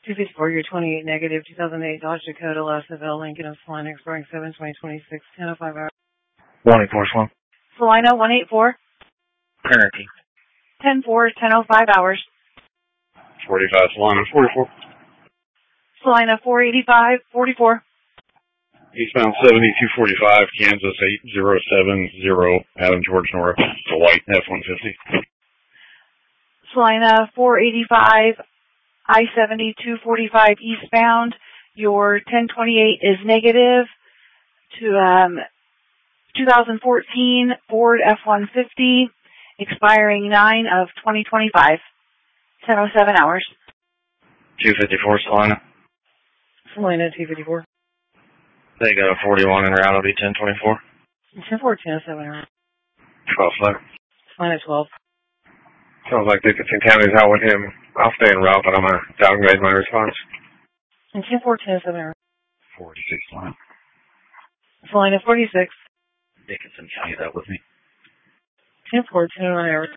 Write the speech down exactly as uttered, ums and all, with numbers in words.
two fifty-four, you're twenty-eight negative, two thousand eight Dodge Dakota, Lassaville, Lincoln, of Salina, expiring seven twenty twenty-six, ten oh five hours. one eight four, Salina. Salina, one eight four. Parenting. ten four, ten oh five hours. forty-five, Salina, forty-four. Salina, four eighty-five, forty-four. Eastbound seventy-two forty-five, Kansas eight zero seven zero, Adam George North, the white F one fifty. Salina, four eighty-five, I seventy-two forty-five eastbound. Your ten twenty-eight is negative to um, twenty fourteen Ford F one fifty, expiring nine of twenty twenty-five, ten oh seven hours. two fifty-four, Salina. Salina, two fifty-four. They got a forty-one en route, it'll be ten twenty-four. ten four, ten oh seven hours. twelve, Salina. Salina, twelve. Sounds like Dickinson County's out with him. I'll stay en route, but I'm going to downgrade my response. ten four, ten oh seven hours. forty-six, Salina. Salina, forty-six. Dickinson County's out with me. ten four, ten oh nine hours.